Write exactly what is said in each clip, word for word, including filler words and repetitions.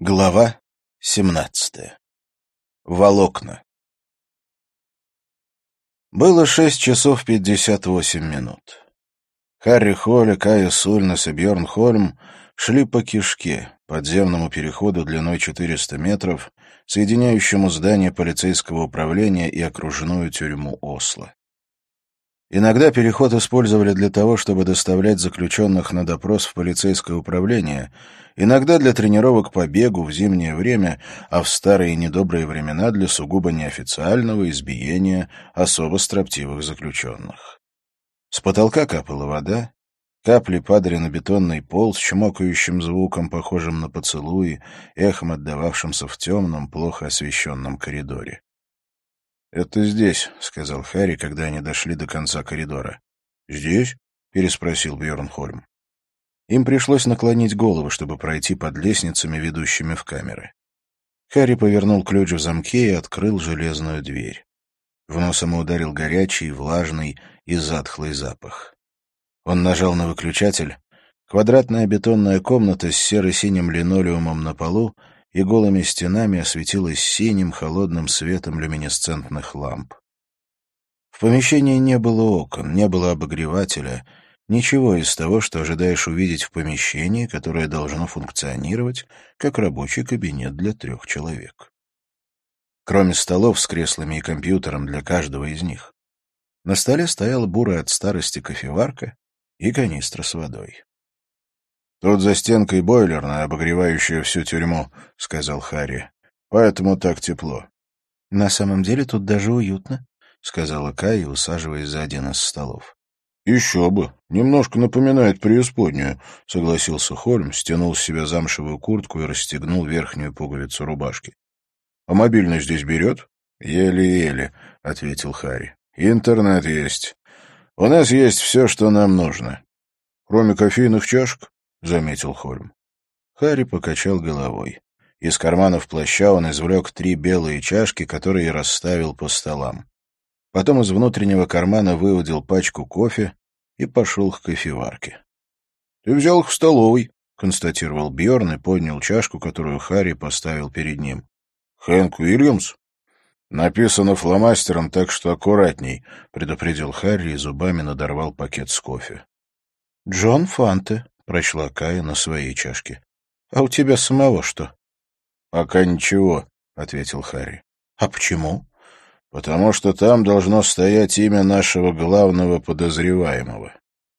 Глава семнадцатая. Волокна. Было шесть часов пятьдесят восемь минут. Харри Холли, Кая Сульнес и Бьорн Хольм шли по кишке, подземному переходу длиной четыреста метров, соединяющему здание полицейского управления и окружную тюрьму Осло. Иногда переход использовали для того, чтобы доставлять заключенных на допрос в полицейское управление, иногда для тренировок по бегу в зимнее время, а в старые недобрые времена для сугубо неофициального избиения особо строптивых заключенных. С потолка капала вода, капли падали на бетонный пол с чмокающим звуком, похожим на поцелуи, эхом отдававшимся в темном, плохо освещенном коридоре. «Это здесь», — сказал Харри, когда они дошли до конца коридора. «Здесь?» — переспросил Бьорн Хольм. Им пришлось наклонить голову, чтобы пройти под лестницами, ведущими в камеры. Харри повернул ключ в замке и открыл железную дверь. В нос ему ударил горячий, влажный и затхлый запах. Он нажал на выключатель. Квадратная бетонная комната с серо-синим линолеумом на полу и голыми стенами осветилась синим холодным светом люминесцентных ламп. В помещении не было окон, не было обогревателя, ничего из того, что ожидаешь увидеть в помещении, которое должно функционировать как рабочий кабинет для трех человек. Кроме столов с креслами и компьютером для каждого из них. На столе стояла бурая от старости кофеварка и канистра с водой. «Тут за стенкой бойлерная, обогревающая всю тюрьму», — сказал Харри. «Поэтому так тепло». «На самом деле тут даже уютно», — сказала Кая, усаживаясь за один из столов. «Еще бы. Немножко напоминает преисподнюю», — согласился Хольм, стянул с себя замшевую куртку и расстегнул верхнюю пуговицу рубашки. «А мобильный здесь берет?» «Еле-еле», — ответил Харри. «Интернет есть. У нас есть все, что нам нужно». «Кроме кофейных чашек?» — заметил Хольм. Харри покачал головой. Из карманов плаща он извлек три белые чашки, которые расставил по столам. Потом из внутреннего кармана выудил пачку кофе и пошел к кофеварке. — Ты взял их в столовой, — констатировал Бьорн и поднял чашку, которую Харри поставил перед ним. — Хэнк Уильямс? — Написано фломастером, так что аккуратней, — предупредил Харри и зубами надорвал пакет с кофе. — Джон Фанте, — прочла Кая на своей чашке. — А у тебя самого что? — Пока ничего, — ответил Харри. — А почему? — Потому что там должно стоять имя нашего главного подозреваемого.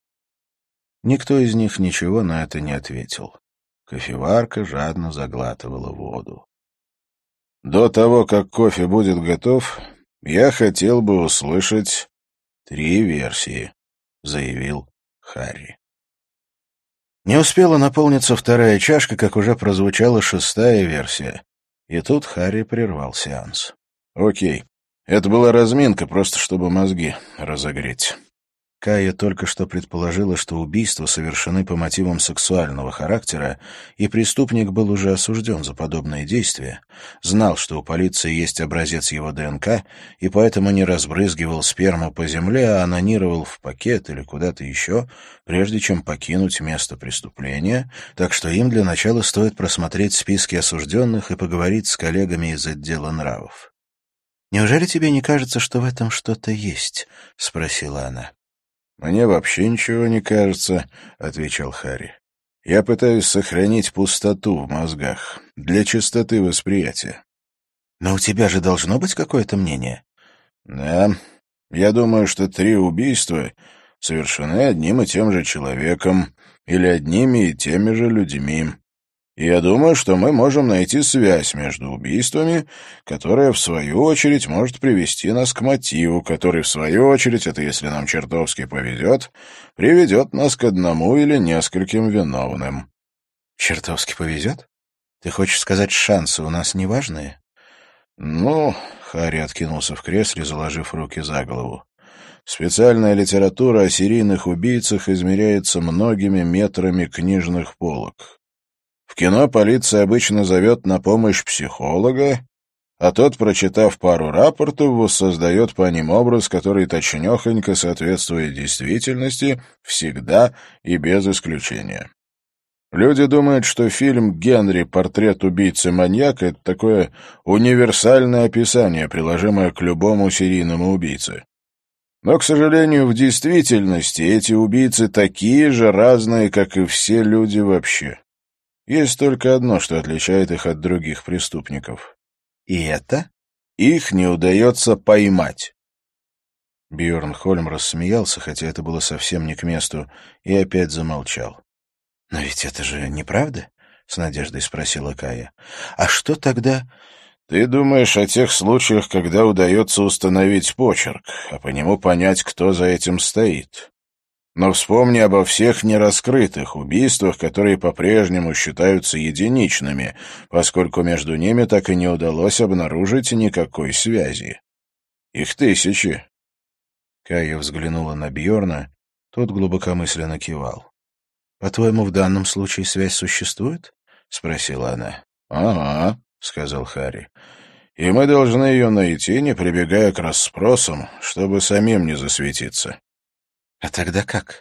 Никто из них ничего на это не ответил. Кофеварка жадно заглатывала воду. — До того, как кофе будет готов, я хотел бы услышать три версии, — заявил Харри. Не успела наполниться вторая чашка, как уже прозвучала шестая версия. И тут Харри прервал сеанс. «Окей. Это была разминка, просто чтобы мозги разогреть». Кая только что предположила, что убийства совершены по мотивам сексуального характера, и преступник был уже осужден за подобные действия, знал, что у полиции есть образец его ДНК, и поэтому не разбрызгивал сперму по земле, а анонировал в пакет или куда-то еще, прежде чем покинуть место преступления, так что им для начала стоит просмотреть списки осужденных и поговорить с коллегами из отдела нравов. «Неужели тебе не кажется, что в этом что-то есть?» — спросила она. «Мне вообще ничего не кажется», — отвечал Харри. «Я пытаюсь сохранить пустоту в мозгах для чистоты восприятия». «Но у тебя же должно быть какое-то мнение?» «Да. Я думаю, что три убийства совершены одним и тем же человеком или одними и теми же людьми. И я думаю, что мы можем найти связь между убийствами, которая, в свою очередь, может привести нас к мотиву, который, в свою очередь, это если нам чертовски повезет, приведет нас к одному или нескольким виновным». «Чертовски повезет? Ты хочешь сказать, шансы у нас неважные?» «Ну...» — Харри откинулся в кресле, заложив руки за голову. «Специальная литература о серийных убийцах измеряется многими метрами книжных полок. В кино полиция обычно зовет на помощь психолога, а тот, прочитав пару рапортов, воссоздает по ним образ, который точнёхонько соответствует действительности всегда и без исключения. Люди думают, что фильм «Генри. Портрет убийцы-маньяка» — это такое универсальное описание, приложимое к любому серийному убийце. Но, к сожалению, в действительности эти убийцы такие же разные, как и все люди вообще. Есть только одно, что отличает их от других преступников. И это? Их не удается поймать. Бьорн Хольм рассмеялся, хотя это было совсем не к месту, и опять замолчал. «Но ведь это же неправда?» — с надеждой спросила Кая. «А что тогда...» «Ты думаешь о тех случаях, когда удается установить почерк, а по нему понять, кто за этим стоит. Но вспомни обо всех нераскрытых убийствах, которые по-прежнему считаются единичными, поскольку между ними так и не удалось обнаружить никакой связи. Их тысячи». Кая взглянула на Бьорна, тот глубокомысленно кивал. «По-твоему, в данном случае связь существует?» — спросила она. «Ага», — сказал Харри. «И мы должны ее найти, не прибегая к расспросам, чтобы самим не засветиться». «А тогда как?»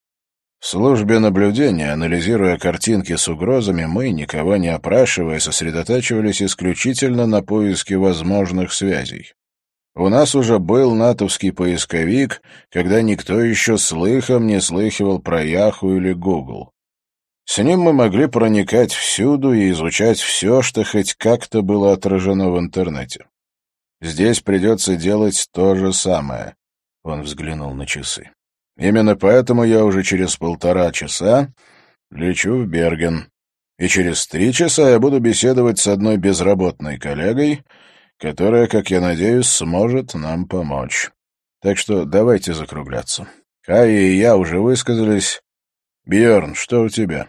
В службе наблюдения, анализируя картинки с угрозами, мы, никого не опрашивая, сосредотачивались исключительно на поиске возможных связей. У нас уже был натовский поисковик, когда никто еще слыхом не слыхивал про Яху или Гугл. С ним мы могли проникать всюду и изучать все, что хоть как-то было отражено в интернете. Здесь придется делать то же самое. Он взглянул на часы. Именно поэтому я уже через полтора часа лечу в Берген. И через три часа я буду беседовать с одной безработной коллегой, которая, как я надеюсь, сможет нам помочь. Так что давайте закругляться. Кая и я уже высказались. Бьорн, что у тебя?»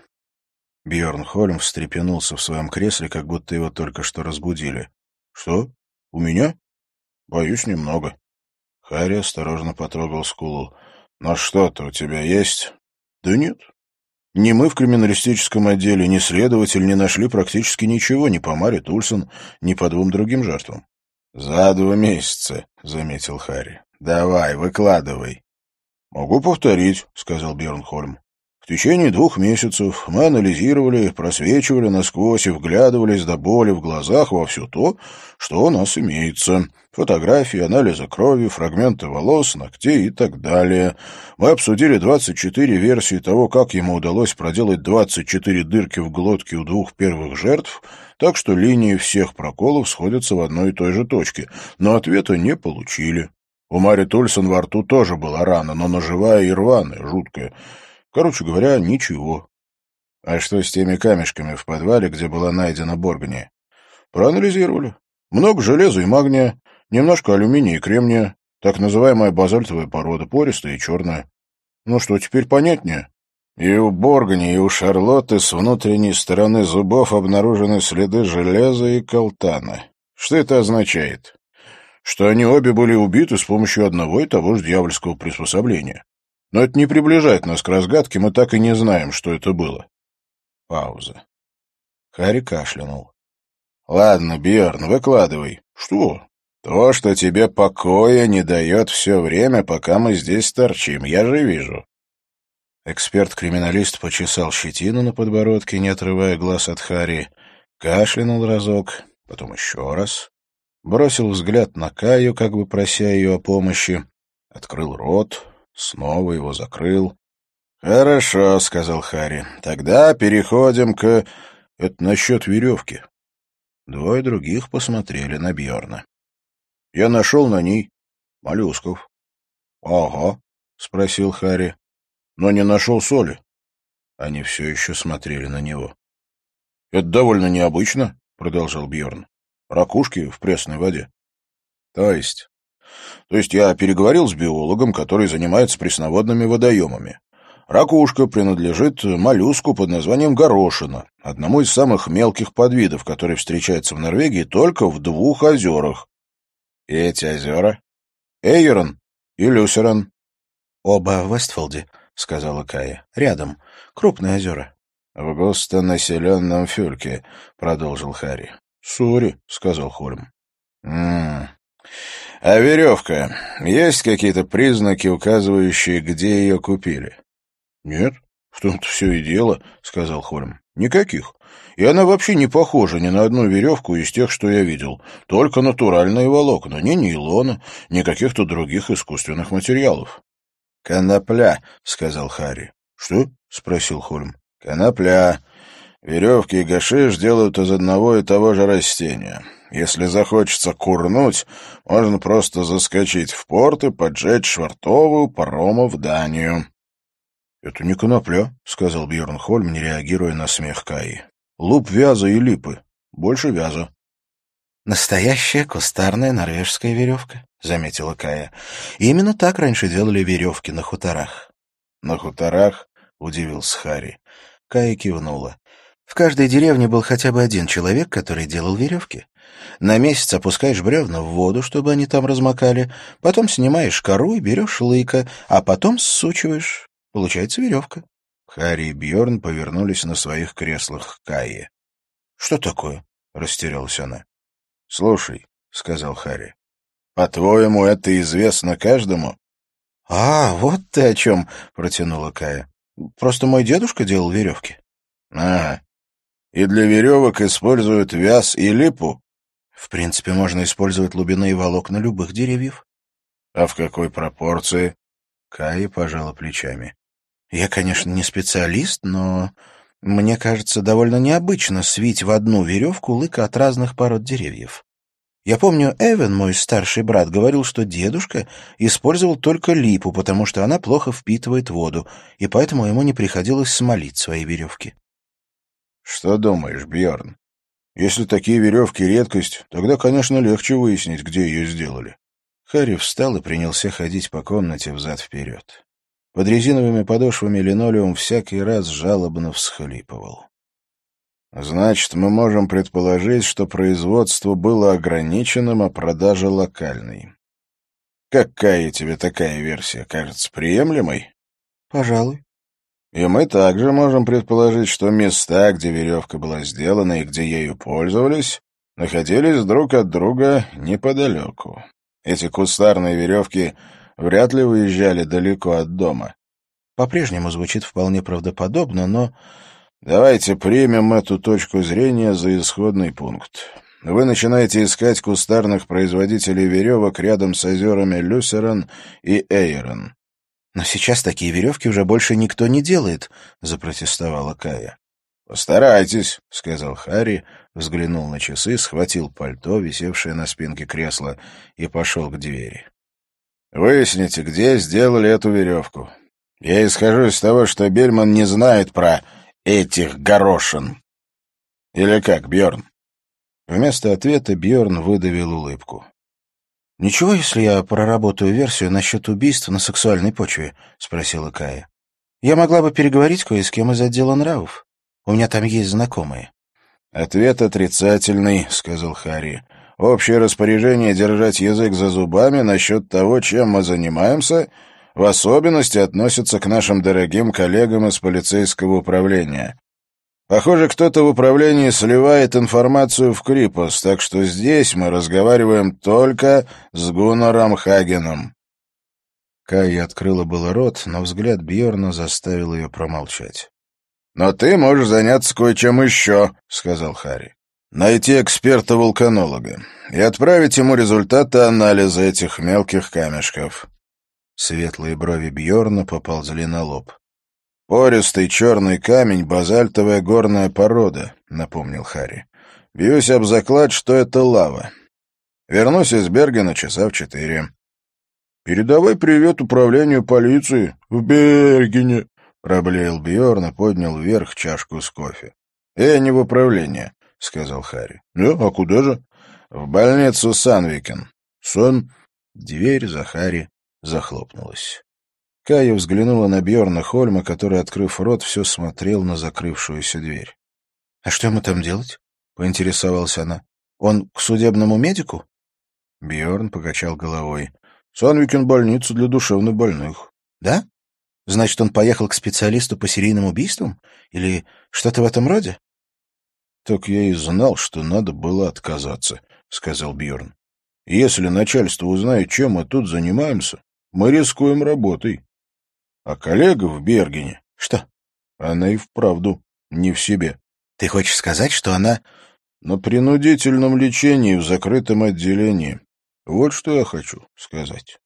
Бьорн Хольм встрепенулся в своем кресле, как будто его только что разбудили. «Что? У меня? Боюсь, немного». Харри осторожно потрогал скулу. «Но что-то у тебя есть?» «Да нет. Ни мы в криминалистическом отделе, ни следователь не нашли практически ничего ни по Маре Тульсон, ни по двум другим жертвам». «За два месяца», — заметил Харри. «Давай, выкладывай». «Могу повторить», — сказал Бьорн Хольм. «В течение двух месяцев мы анализировали, просвечивали насквозь и вглядывались до боли в глазах во все то, что у нас имеется. Фотографии, анализы крови, фрагменты волос, ногтей и так далее. Мы обсудили двадцать четыре версии того, как ему удалось проделать двадцать четыре дырки в глотке у двух первых жертв, так что линии всех проколов сходятся в одной и той же точке, но ответа не получили. У Мари Тульсон во рту тоже была рана, но ножевая и рваная, жуткая. Короче говоря, ничего». «А что с теми камешками в подвале, где была найдена Боргни?» «Проанализировали. Много железа и магния, немножко алюминия и кремния, так называемая базальтовая порода, пористая и черная. Ну что, теперь понятнее?» «И у Боргни, и у Шарлотты с внутренней стороны зубов обнаружены следы железа и колтана. Что это означает?» «Что они обе были убиты с помощью одного и того же дьявольского приспособления. Но это не приближает нас к разгадке, мы так и не знаем, что это было». Пауза. Харри кашлянул. «Ладно, Бьорн, выкладывай». «Что?» «То, что тебе покоя не дает все время, пока мы здесь торчим, я же вижу». Эксперт-криминалист почесал щетину на подбородке, не отрывая глаз от Харри, кашлянул разок, потом еще раз, бросил взгляд на Каю, как бы прося ее о помощи, открыл рот, снова его закрыл. «Хорошо», — сказал Харри. «Тогда переходим к...» «Это насчет веревки». Двое других посмотрели на Бьорна. «Я нашел на ней моллюсков». «Ага», — спросил Харри. «Но не нашел соли». Они все еще смотрели на него. «Это довольно необычно», — продолжал Бьорн. «Ракушки в пресной воде». «То есть?» «То есть я переговорил с биологом, который занимается пресноводными водоемами. Ракушка принадлежит моллюску под названием горошина, одному из самых мелких подвидов, который встречается в Норвегии только в двух озерах». «И эти озера?» «Эйерон и Люсерон». «Оба в Вестфолде», — сказала Кая. «Рядом. Крупные озера». «В густонаселенном фюльке», — продолжил Харри. «Сори», — сказал Хольм. «М-м. А веревка? Есть какие-то признаки, указывающие, где ее купили?» «Нет. «В том-то все и дело», — сказал Хольм. «Никаких. И она вообще не похожа ни на одну веревку из тех, что я видел. Только натуральные волокна, ни нейлона, ни каких-то других искусственных материалов». «Конопля», — сказал Харри. «Что?» — спросил Хольм. «Конопля. Веревки и гашиш делают из одного и того же растения. Если захочется курнуть, можно просто заскочить в порт и поджечь швартовую парома в Данию». «Это не конопля», — сказал Бьерн Хольм, не реагируя на смех Каи. «Луп вяза и липы. Больше вяза». «Настоящая кустарная норвежская веревка», — заметила Кая. «И именно так раньше делали веревки на хуторах». «На хуторах?» — удивился Харри. Кая кивнула. «В каждой деревне был хотя бы один человек, который делал веревки. На месяц опускаешь бревна в воду, чтобы они там размокали, потом снимаешь кору и берешь лыко, а потом ссучиваешь. Получается веревка». Харри и Бьерн повернулись на своих креслах к Кае. «Что такое?» — растерялась она. «Слушай», — сказал Харри, — «по-твоему, это известно каждому?» «А, вот ты о чем», — протянула Кая. «Просто мой дедушка делал веревки». «Ага. И для веревок используют вяз и липу?» «В принципе, можно использовать лубяные волокна любых деревьев». «А в какой пропорции?» Кая пожала плечами. «Я, конечно, не специалист, но мне кажется, довольно необычно свить в одну веревку лыка от разных пород деревьев. Я помню, Эвен, мой старший брат, говорил, что дедушка использовал только липу, потому что она плохо впитывает воду, и поэтому ему не приходилось смолить свои веревки». «Что думаешь, Бьерн? Если такие веревки редкость, тогда, конечно, легче выяснить, где ее сделали». Харри встал и принялся ходить по комнате взад-вперед. Под резиновыми подошвами линолеум всякий раз жалобно всхлипывал. «Значит, мы можем предположить, что производство было ограниченным, а продажа локальной. Какая тебе такая версия кажется приемлемой?» «Пожалуй». «И мы также можем предположить, что места, где веревка была сделана и где ею пользовались, находились друг от друга неподалеку. Эти кустарные веревки вряд ли выезжали далеко от дома». «По-прежнему звучит вполне правдоподобно, но...» «Давайте примем эту точку зрения за исходный пункт. Вы начинаете искать кустарных производителей веревок рядом с озерами Люсерон и Эйрон». «Но сейчас такие веревки уже больше никто не делает», — запротестовала Кая. «Постарайтесь», — сказал Харри, взглянул на часы, схватил пальто, висевшее на спинке кресла, и пошел к двери. «Выясните, где сделали эту веревку. Я исхожу из того, что Бельман не знает про этих горошин. Или как, Бьерн?» Вместо ответа Бьерн выдавил улыбку. «Ничего, если я проработаю версию насчет убийств на сексуальной почве?» — спросила Кая. «Я могла бы переговорить кое с кем из отдела нравов. У меня там есть знакомые». «Ответ отрицательный», — сказал Харри. «Общее распоряжение держать язык за зубами насчет того, чем мы занимаемся, в особенности относится к нашим дорогим коллегам из полицейского управления. Похоже, кто-то в управлении сливает информацию в Крипос, так что здесь мы разговариваем только с Гуннаром Хагеном». Кайя открыла было рот, но взгляд Бьерна заставил ее промолчать. «Но ты можешь заняться кое-чем еще», — сказал Харри. «Найти эксперта-вулканолога и отправить ему результаты анализа этих мелких камешков». Светлые брови Бьерна поползли на лоб. «Пористый черный камень — базальтовая горная порода», — напомнил Харри. «Бьюсь об заклад, что это лава. Вернусь из Бергена часа в четыре». «Передавай привет управлению полиции в Бергене», — проблеял Бьерн и поднял вверх чашку с кофе. «Я не в управление», — сказал Харри. «Да, а куда же?» «В больницу Санвикен». «Сан...» Дверь за Харри захлопнулась. Кая взглянула на Бьерна Хольма, который, открыв рот, все смотрел на закрывшуюся дверь. «А что ему там делать?» — поинтересовалась она. «Он к судебному медику?» Бьерн покачал головой. «Санвикен — больница для душевнобольных». «Да? Значит, он поехал к специалисту по серийным убийствам? Или что-то в этом роде?» «Так я и знал, что надо было отказаться», — сказал Бьерн. «Если начальство узнает, чем мы тут занимаемся, мы рискуем работой. А коллега в Бергене...» «Что?» Она и вправду не в себе. Ты хочешь сказать, что она... На принудительном лечении в закрытом отделении. Вот что я хочу сказать.